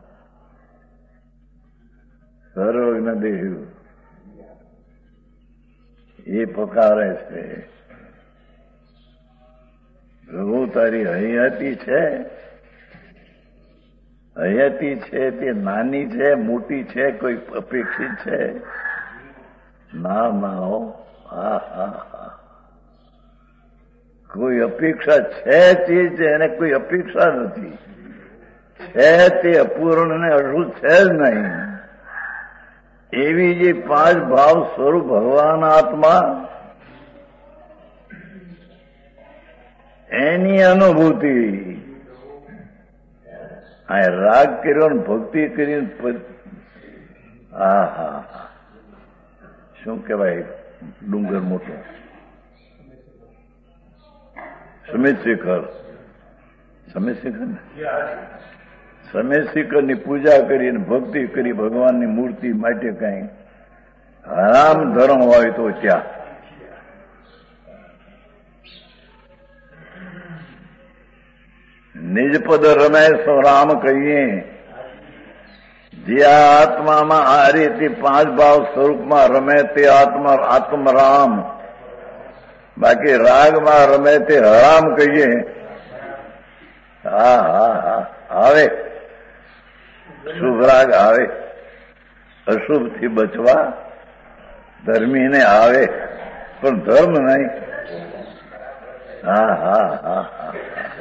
સર્વજ્ઞ દેવ એ પોકારે છે. પ્રભુ તારી હૈયાતી છે. હૈયાતી છે તે નાની છે મોટી છે કોઈ અપેક્ષિત છે? ના ના હો. હા હા હા કોઈ અપેક્ષા છે તે છે એને કોઈ અપેક્ષા નથી. છે તે અપૂર્ણ ને અડધું છે જ નહીં. એવી જે 5 ભાવ સ્વરૂપ ભગવાન આત્મા એની અનુભૂતિ. આ રાગ કર્યો ને ભક્તિ કરી. હા હા શું કહેવાય ડુંગર મોટો સમિત શિખર. સમિત શિખર ને સમિત શિખર ની પૂજા કરી અને ભક્તિ કરી ભગવાનની મૂર્તિ માટે કઈ હરામ ધર્મ હોય તો ત્યાં નિજપદ રમે સો રામ કહીએ. જે આત્મામાં આ રીતે 5 ભાવ સ્વરૂપમાં રમે તે આત્મરામ. બાકી રાગમાં રમે તે હરામ કહીએ. હા હા હા આવે શુભ રાગ આવે. અશુભથી બચવા ધર્મીને આવે પણ ધર્મ નહીં. હા હા હા હા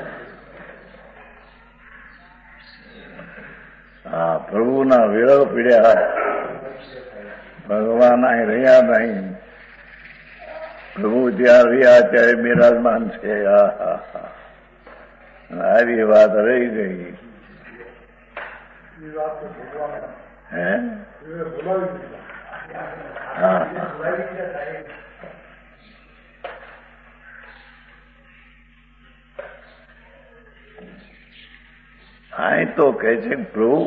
હા પ્રભુના વિરહ પીડ્યા. ભગવાન અહીં રહ્યા નહીં. પ્રભુ ત્યાં રહ્યા ત્યારે બિરાજમાન છે. આવી વાત રહી ગઈ. હે હા અહીં તો કહે છે પ્રભુ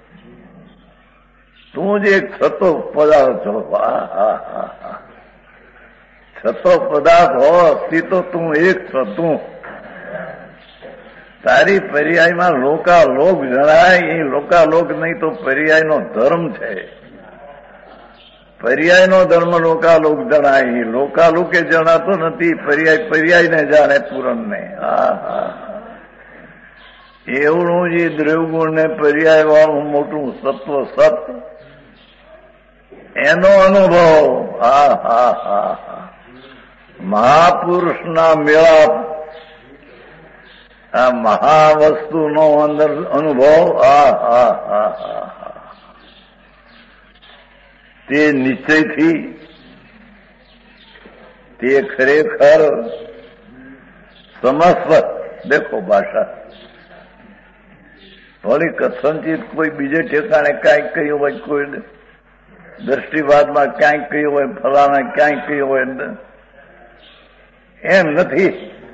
તું જ એક છતો પદાર્થ છો. છતો પદાર્થ હો તો તું એક છો. તું તારી પર્યાયમાં લોકાલોક જણાય. એ લોકાલોક નહીં તો પર્યાયનો ધર્મ છે. પર્યાયનો ધર્મ લોકાલોક જણાય. લોકાલોકે જણાતો નથી. પર્યાયને જાણે પૂરણને. એવડું જે દ્રવ્યગુણ ને પર્યાય વાળું મોટું સત્વ સત એનો અનુભવ. મહાપુરુષના મેળાપ આ મહાવસ્તુનો અંદર અનુભવ. તે નિશ્ચયથી તે ખરેખર સમસ્ત. દેખો ભાષા થોડી કથનચિત કોઈ બીજે ઠેકાણે કાંઈક કહ્યું હોય, કોઈ દ્રષ્ટિવાદમાં ક્યાંક કહ્યું હોય, ફલાણા ક્યાંક કહ્યું હોય, એમ નથી.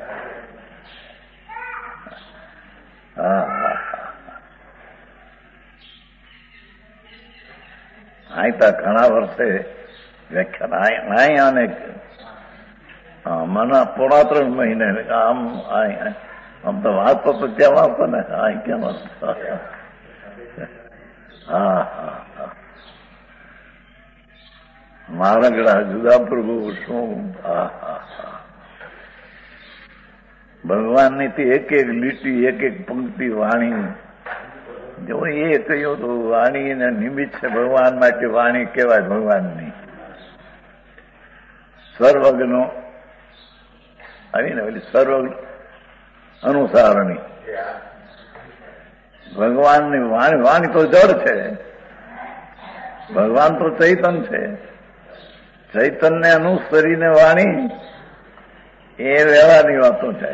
અહીં તો ઘણા વર્ષે વ્યાખ્યાન અહીં આને મને પોણા 3 મહિને આમ તો વાંચતો તો ત્યાં વાંચતો ને અહીં કેમ મારા જુદા પ્રભુ શું ભગવાનની તે એક એક લીટી એક એક પંક્તિ વાણી જો એ કહ્યું તો વાણી ને નિમિત્ત છે ભગવાન માટે. વાણી કહેવાય ભગવાનની સર્વજ્ઞનો આવીને પેલી સર્વ અનુસારણી ભગવાનની વાણી. વાણી તો જડ છે, ભગવાન તો ચૈતન છે. ચૈતનને અનુસરીને વાણી એ વ્યવહારની વાતો છે.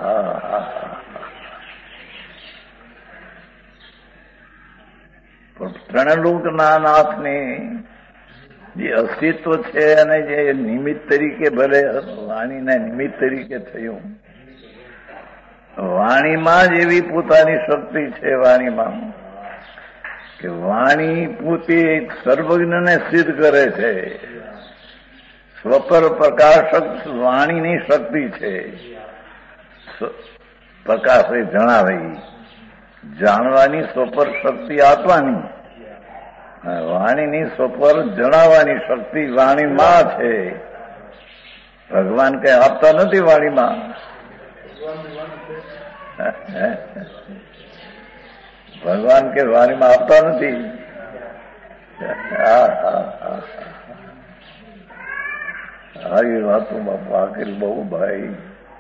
ત્રણલોકના નાથની જે અસ્તિત્વ છે અને જે નિમિત્ત તરીકે ભલે વાણીના નિમિત્ત તરીકે થયું, વાણીમાં જ એવી પોતાની શક્તિ છે વાણીમાં કે વાણી પોતે સર્વજ્ઞને સિદ્ધ કરે છે. સ્વપર પ્રકાશક વાણીની શક્તિ છે. પ્રકાશ એ જણાવે, જાણવાની સ્વપર શક્તિ આપવાની, વાણીની સ્વપર જણાવવાની શક્તિ વાણીમાં છે. ભગવાન કઈ આપતા નથી વાણીમાં. ભગવાન કે વાણીમાં આપતા નથી. આવી વાતોમાં વાકેલ બહુ ભાઈ.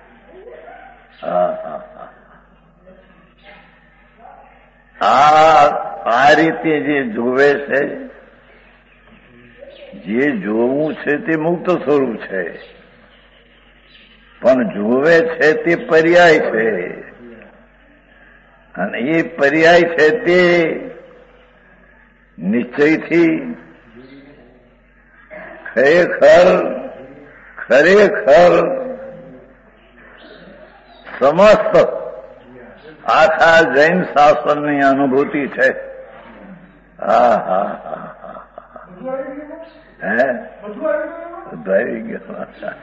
આ રીતે જે જોવે છે, જે જોવું છે તે મુક્ત સ્વરૂપ છે, પણ જોવે છે તે પર્યાય છે. અને એ પર્યાય છે તે નિશ્ચયથી ખરેખર સમસ્ત આખા જૈન શાસનની અનુભૂતિ છે. થઈ ગયો.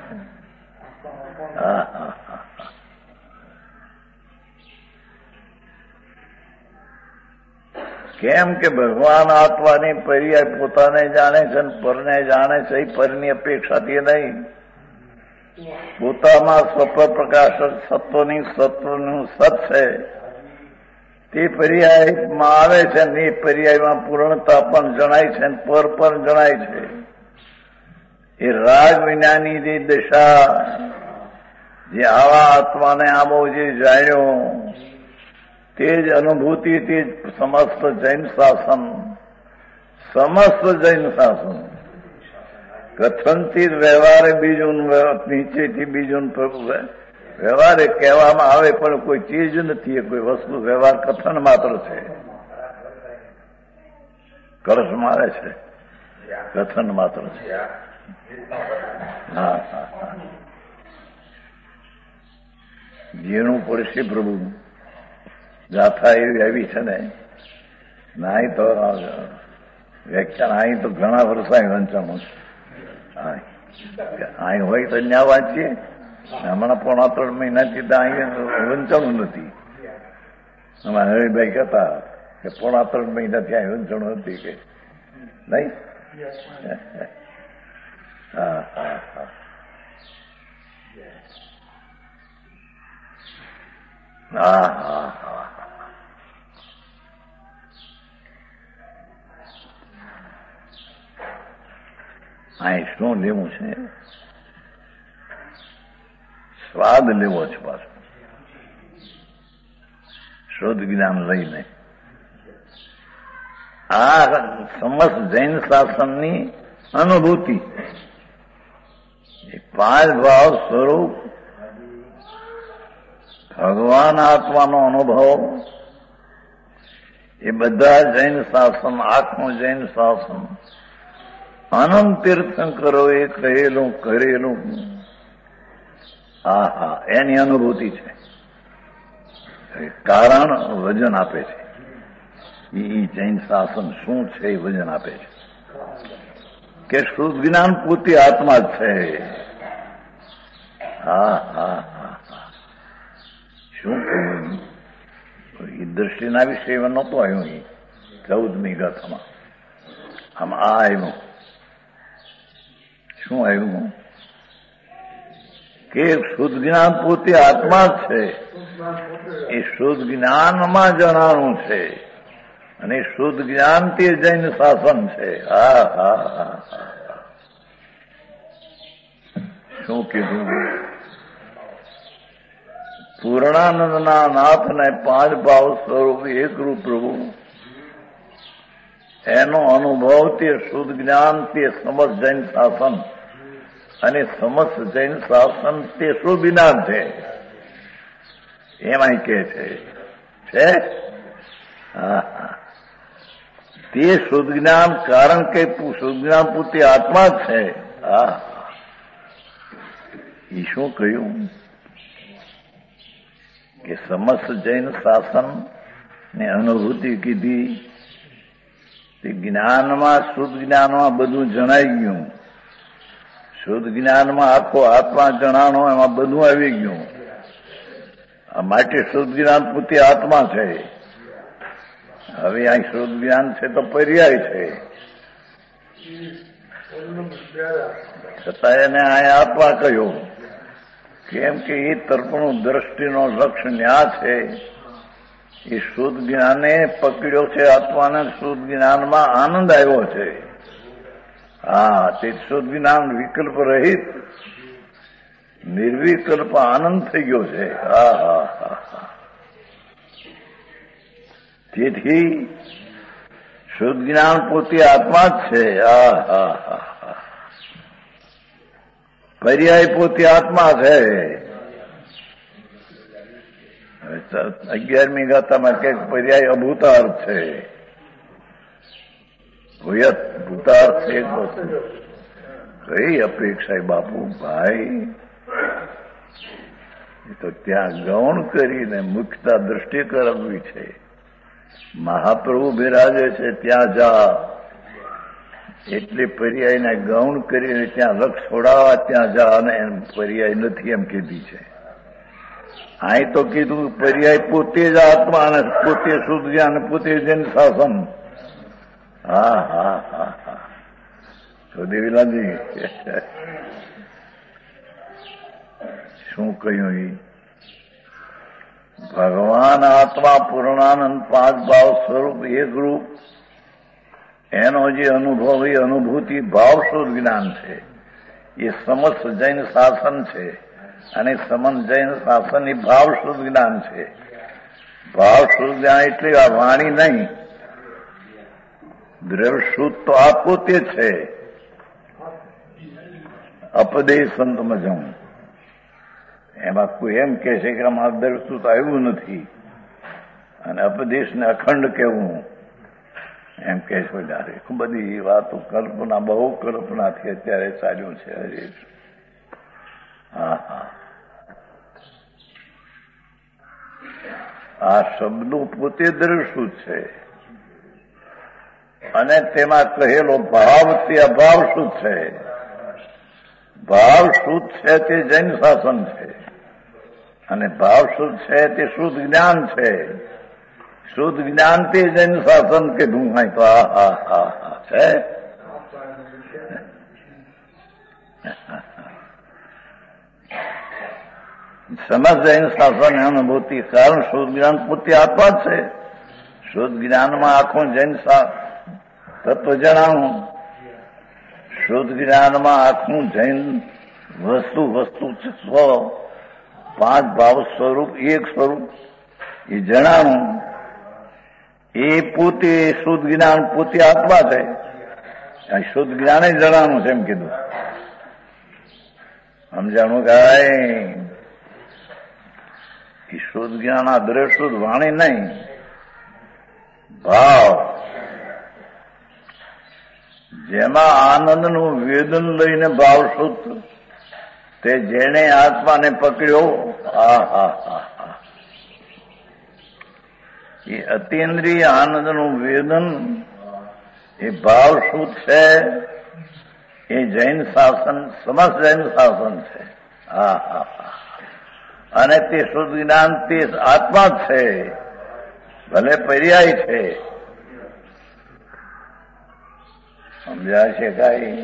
કેમ કે ભગવાન આત્માની પર્યાય પોતાને જાણે છે અને પરને જાણે છે. એ પરની અપેક્ષાથી નહીં, પોતામાં સ્વપ્ન પ્રકાશક સત્વનું સત છે તે પર્યાયમાં આવે છે ને એ પર્યાયમાં પૂર્ણતા પણ જણાય છે અને પર પણ જણાય છે. એ રાગ વિનાની જે દશા, જે આવા આત્માને આમો જે જાણ્યો તે જ અનુભૂતિ, તે જ સમસ્ત જૈન શાસન. કથનથી વ્યવહારે બીજું, નીચેથી બીજું વ્યવહારે કહેવામાં આવે પણ કોઈ ચીજ નથી, કોઈ વસ્તુ. વ્યવહાર કથન માત્ર છે. કળશ મારે છે, કથન માત્ર છે. ઝીણું પડશે પ્રભુ. ગાથા એવી આવી છે ને અહીં તો વ્યાખ્યાન અહીં તો ઘણા વર્ષ વંચાણું છે. અહીં હોય તો ન્યા વાંચીએ. હમણાં 3.5 મહિનાથી અહીં વંચાણું નથી. અમારા હરિભાઈ કહેતા કે 3.5 મહિનાથી અહીં વંચાણું નથી કે નહીં. હા હા હા હા હા હા. અહીં શું લેવું છે? સ્વાદ લેવો છે પાછો, શુદ્ધ જ્ઞાન લઈને. આ સમસ્ત જૈન શાસનની અનુભૂતિ, 5 ભાવ સ્વરૂપ ભગવાન આત્માનો અનુભવ, એ બધા જૈન શાસન, આખું જૈન શાસન અનંત તીર્થંકરો એ કહેલું કરેલું, હા હા, એની અનુભૂતિ છે. કારણ વજન આપે છે. એ જૈન શાસન શું છે એ વજન આપે છે કે શુદ્ધ જ્ઞાન પોતે આત્મા જ છે. હા હા હા હા. શું કહ્યું? એ દ્રષ્ટિના વિષય નહોતું આવ્યું. એ 14મી ગાથામાં આમ આ આવ્યું. શું આવ્યું? કે શુદ્ધ જ્ઞાન પોતે આત્મા જ છે. એ શુદ્ધ જ્ઞાનમાં જણાનું છે અને શુદ્ધ જ્ઞાન તે જૈન શાસન છે. હા હા હા. શું કીધું? પૂર્ણાનંદના નાથને 5 ભાવ સ્વરૂપ એકરૂપ પ્રભુ, એનો અનુભવ તે શુદ્ધ જ્ઞાન તે સમસ્ત જૈન શાસન, અને સમસ્ત જૈન શાસન તે શુદ્ધ જ્ઞાન છે. એમાં કે છે હા હા. તે શુદ્ધ જ્ઞાન, કારણ કે શુદ્ધ જ્ઞાન પોતે આત્મા જ છે. હા. એ શું કહ્યું કે સમસ્ત જૈન શાસન ને અનુભૂતિ કીધી. તે જ્ઞાનમાં, શુદ્ધ જ્ઞાનમાં બધું જણાઈ ગયું. શુદ્ધ જ્ઞાનમાં આખો આત્મા જણાનો, એમાં બધું આવી ગયું. માટે શુદ્ધ જ્ઞાન પોતે આત્મા છે. હવે અહીં શુદ્ધ જ્ઞાન છે તો પર્યાય છે, છતાં એને અહીંયા આત્મા કહ્યો. કેમ કે એ તર્પણું દ્રષ્ટિનો લક્ષ્ય ન્યા છે. એ શુદ્ધ જ્ઞાને પકડ્યો છે આત્માને. શુદ્ધ જ્ઞાનમાં આનંદ આવ્યો છે. હા, તે શુદ્ધ જ્ઞાન વિકલ્પ રહિત નિર્વિકલ્પ આનંદ થઈ ગયો છે. હા હા હા હા. તેથી શુદ્ધ જ્ઞાન પોતે આત્મા જ છે. હા હા હા હા. પર્યાય પોતે આત્મા છે. 11મી ગાથામાં કંઈક પર્યાય અભૂતાર્થ છે. ભૂયત ભૂતાર્થ છે. કઈ અપેક્ષા બાપુ ભાઈ? તો ત્યાં ગૌણ કરીને મુખ્યતા દ્રષ્ટિ કરવી છે. મહાપ્રભુ બિરાજે છે ત્યાં જા, એટલે પર્યાયને ગૌણ કરીને ત્યાં લક્ષ છોડાવવા ત્યાં જા, અને પર્યાય નથી એમ કીધી છે. અહીં તો કીધું પર્યાય પોતે જ આત્મા, અને પોતે શુદ્ધ જ્ઞાન, પોતે જૈન શાસન. હા હા હા હા. તો દેવીલાલજી શું કહ્યું? એ ભગવાન આત્મા પૂર્ણાનંદ 5 ભાવ સ્વરૂપ એકરૂપ, એનો જે અનુભવ, એ અનુભૂતિ ભાવ શુદ્ધ જ્ઞાન છે. એ સમસ્ત જૈન શાસન છે, અને સમસ્ત જૈન શાસન એ ભાવ શુદ્ધ જ્ઞાન છે. ભાવ શુદ્ધ જ્ઞાન એટલે આ વાણી નહીં, દ્રવ્ય શુદ્ધ તો આ પોતે છે. અપદેશ સંતમાં જવું, એમાં કોઈ એમ કે છે કે આમાં દ્રવ્ય શુદ્ધ આવ્યું નથી, અને અપદેશને અખંડ કહેવું એમ કે છે. બધી વાતો કલ્પના, બહુ કલ્પનાથી અત્યારે ચાલ્યું છે. હરે હા હા. આ શબ્દો પોતે દ્રષ્ટું છે અને તેમાં કહેલો ભાવ તે અભાવ શુદ્ધ છે. ભાવ શુદ્ધ છે તે જૈન શાસન છે અને ભાવ શુદ્ધ છે તે શુદ્ધ જ્ઞાન છે. શુદ્ધ જ્ઞાન તે જૈન શાસન કીધું હોય તો આ છે. સમજ જૈન શાસન અનુભૂતિ કારણ શુદ્ધ જ્ઞાન પોતે આત્મા જ છે. શુદ્ધ જ્ઞાનમાં આખું જૈન તત્વ જણાવું. શુદ્ધ જ્ઞાનમાં આખું જૈન વસ્તુ સ્વ 5 ભાવ સ્વરૂપ એક સ્વરૂપ એ જણાવું. એ પોતે શુદ્ધ જ્ઞાન પોતે આત્મા છે. શુદ્ધ જ્ઞાન જ જણાવું છે એમ કીધું. સમજાણું કાંઈ શુદ્ધ જ્ઞાન આ દ્રષ્ટું વાણી નહીં, ભાવ જેમાં આનંદનું વેદન લઈને ભાવ શુદ્ધ તે જેણે આત્માને પકડ્યો એ અતિન્દ્રિય આનંદનું વેદન એ ભાવ શુદ્ધ છે. એ જૈન શાસન સમસ્ત જૈન શાસન છે. અને તે શુદ્ધ જ્ઞાન તે આત્મા જ છે, ભલે પર્યાય છે. સમજાય છે કાંઈ?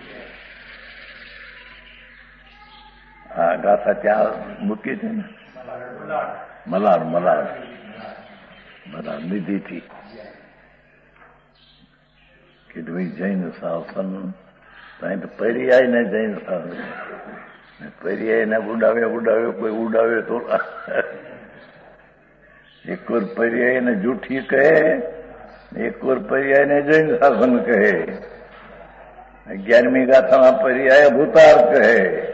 ગાથા ત્યાં મૂકી છે ને મલાર નિધિથી કીધું જૈન શાસન પર્યાય ને જૈન શાસન પર્યાય ને ઉડાવે કોઈ ઉડાવે તો એક વાર પર્યાય ને જૂઠી કહે, એક વાર પર્યાય ને જૈન શાસન કહે. 11મી ગાથામાં પર્યાય ભૂતાર કહે.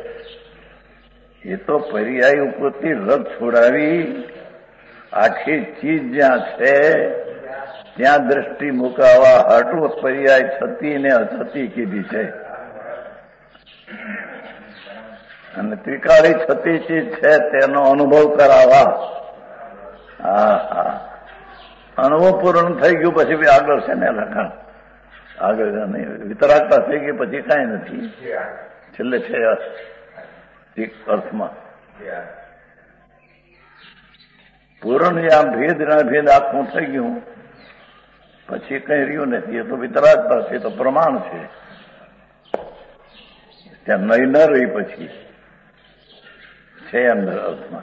એ તો પર્યાય ઉપરથી રદ છોડાવી આખી ચીજ જ્યાં છે ત્યાં દ્રષ્ટિ મુકાવા હાટું પર્યાય થતી ને અથતી કીધી છે. અને ત્રિકાળી થતી ચીજ છે તેનો અનુભવ કરાવવા. અનુભવ પૂર્ણ થઈ ગયું પછી આગળ છે ને લખાણ આગળ નહીં. વિતરાગતા થઈ ગઈ પછી કાંઈ નથી. છેલ્લે છે અર્થમાં પૂરણ જ્યાં ભેદ આખું થઈ ગયું પછી કઈ રહ્યું નથી. એ તો વિતરાગતા છે, તો પ્રમાણ છે. ત્યાં નહીં ન રહી પછી છે અંદર અર્થમાં.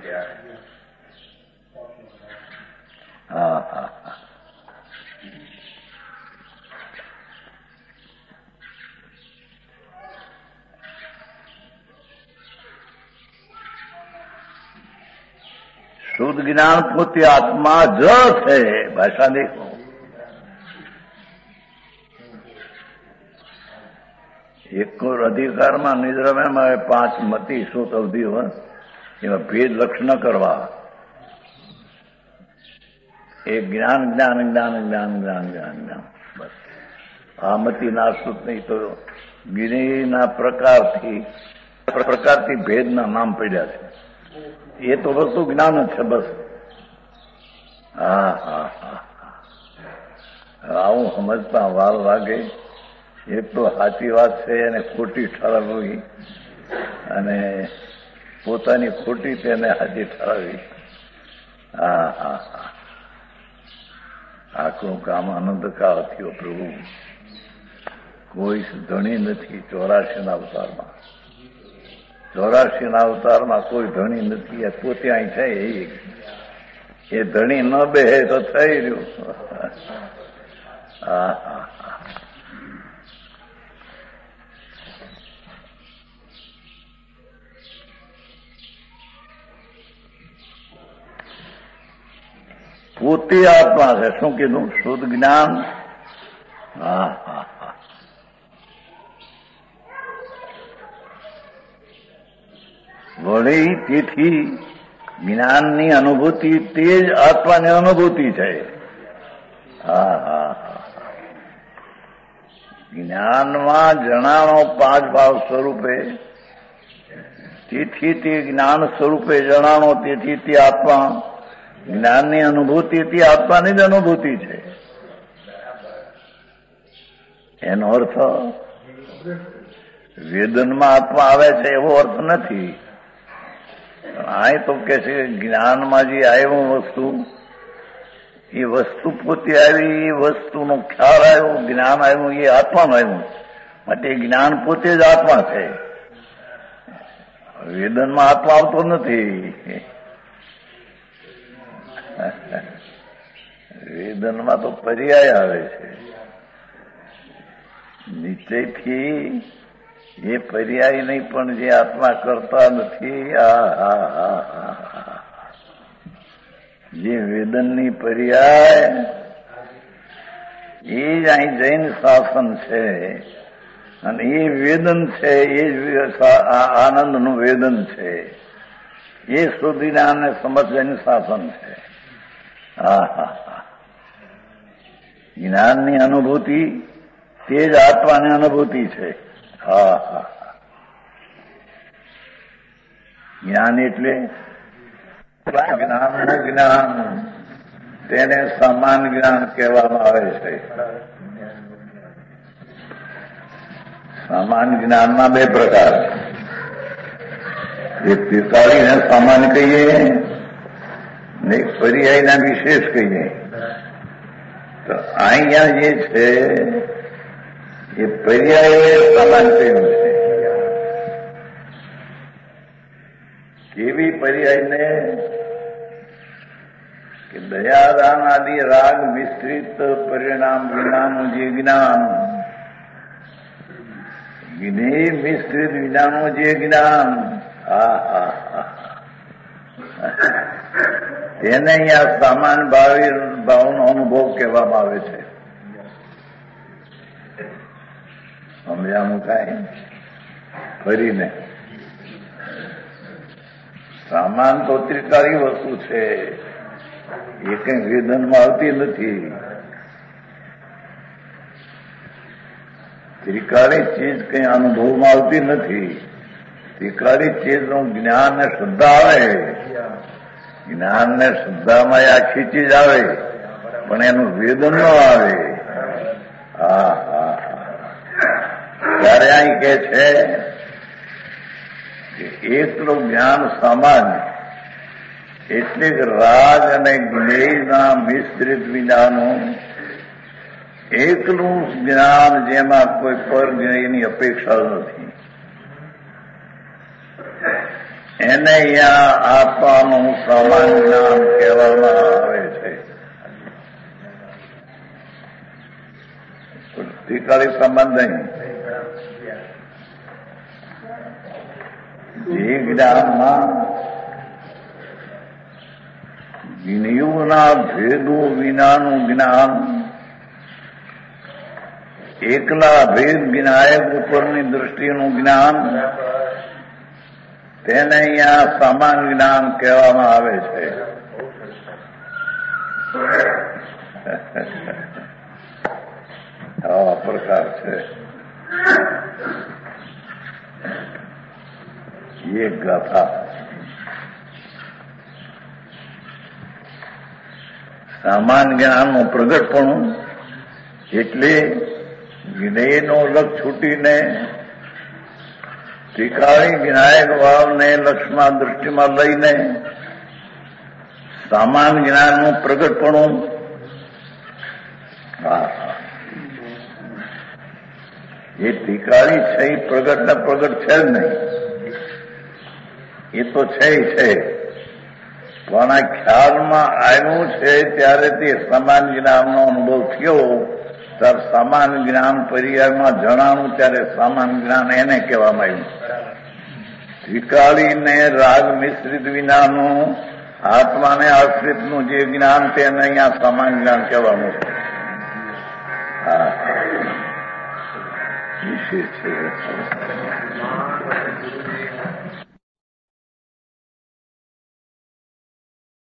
શુદ્ધ જ્ઞાન પોતે આત્મા જ છે. ભાષા દેખો. એક અધિકારમાં નિદ્રામાં 5 મતિ શ્રુત અવધિ હોય એમાં ભેદ લક્ષ ન કરવા. એ જ્ઞાન બસ. આ મતિ ના શ્રુત નહીં તો ગિરીના પ્રકારથી ભેદના નામ પડ્યા છે. એ તો વસ્તુ જ્ઞાન જ છે બસ. આવું સમજતા વાર લાગે. એક તો સાચી વાત છે એને ખોટી ઠરાવવી અને પોતાની ખોટી તેને સાચી ઠરાવી. આખું કામ આનંદકાળ થયો પ્રભુ. કોઈ ધણી નથી 84ના અવતારમાં. 84ના અવતારમાં કોઈ ધણી નથી. એ પોતે અહીં છે. એ ધણી ન બેહે તો થઈ રહ્યું. પોતે આત્મા છે. શું કીધું? શુદ્ધ જ્ઞાન. વળી તેથી જ્ઞાનની અનુભૂતિ તે જ આત્માની અનુભૂતિ છે. જ્ઞાનમાં જણાનો 5 ભાવ સ્વરૂપે, તેથી તે જ્ઞાન સ્વરૂપે જણાનો, તેથી તે આત્મા જ્ઞાનની અનુભૂતિથી આત્માની જ અનુભૂતિ છે. એનો અર્થ વેદનમાં આત્મા આવે છે એવો અર્થ નથી. આ તો કે છે જ્ઞાનમાં જે આવ્યું વસ્તુ, એ વસ્તુ પોતે આવી, એ વસ્તુનો ખ્યાલ આવ્યો, જ્ઞાન આવ્યું, એ આત્માનું આવ્યું. માટે જ્ઞાન પોતે જ આત્મા છે. વેદનમાં આત્મા આવતો નથી. વેદનમાં તો પર્યાય આવે છે. નિશ્ચયથી એ પર્યાય નહીં, પણ જે આત્મા કરતા નથી, જે વેદનની પર્યાય, એ જ અહીં જૈન શાસન છે. અને એ વેદન છે, એ જ આનંદનું વેદન છે. એ સુધીને આને સમજ જૈન શાસન છે. જ્ઞાનની અનુભૂતિ તે જ આત્માની અનુભૂતિ છે. જ્ઞાન એટલે જ્ઞાનનું જ્ઞાન, તેને સમાન જ્ઞાન કહેવામાં આવે છે. સમાન જ્ઞાનમાં બે પ્રકાર. એક પિતાળીને સમાન કહીએ ને એક પર્યાયના વિશેષ કહીએ. તો અહીંયા જે છે એ પર્યાય સમાન કહ્યું છે. કેવી પર્યાયને કે દયાદાન આદિ રાગ વિસ્તૃત પરિણામ વિનાનું જે જ્ઞાન, જ્ઞેય વિસ્તૃત વિનાનું જે જ્ઞાન, તેને અહીંયા સમાન ભાવનો અનુભવ કહેવામાં આવે છે. સમજાનું કાંઈ ફરીને સામાન તો ત્રિકાળી વસ્તુ છે, એ કઈ વેદનમાં આવતી નથી. ત્રિકાળી ચીજ કઈ અનુભવમાં આવતી નથી. ત્રિકાળી ચીજનું જ્ઞાન ને શ્રદ્ધા આવે, જ્ઞાન ને શ્રદ્ધામાં આખી ચીજ આવે, પણ એનું વેદન ન આવે. ત્યારે અહીં કે છે કે એકલું જ્ઞાન સામાન્ય એટલે કે રાગ અને જ્ઞેયના મિશ્રિત વિનાનું એકલું જ્ઞાન, જેમાં કોઈ પર જ્ઞેયની અપેક્ષા નથી, એને અહીંયા આત્માનું સમાન જ્ઞાન કહેવામાં આવે છે. ત્રિકાળી સંબંધ નહીં. જે જ્ઞાનમાં વિનિયોગના ભેદો વિનાનું જ્ઞાન, એકલા ભેદ વિનાયક ઉપરની દૃષ્ટિનું જ્ઞાન, તેને અહીંયા સમાન જ્ઞાન કહેવામાં આવે છે. આવા પ્રકાર છે. ये गाथा સામાન જ્ઞાનનું પ્રગટપણું એટલે વિનયનો લક્ષ છૂટીને ત્રિકાળી વિનાયક ભાવને લક્ષમાં દૃષ્ટિમાં લઈને સામાન જ્ઞાનનું પ્રગટપણું. એ ત્રિકાળી છે, એ પ્રગટ ને પ્રગટ છે જ નહીં. એ તો છે, પણ આ ખ્યાલમાં આવ્યું છે ત્યારે તે સમાન જ્ઞાનનો અનુભવ થયો. ત્યારે સમાન જ્ઞાન પર્યાયમાં જણાવું ત્યારે સમાન જ્ઞાન એને કહેવામાં આવ્યું. ત્રિકાળીને રાગ મિશ્રિત વિનાનું આત્માને આશ્રિતનું જે જ્ઞાન તેને અહીંયા સમાન જ્ઞાન કહેવાનું છે. વિશેષ છે.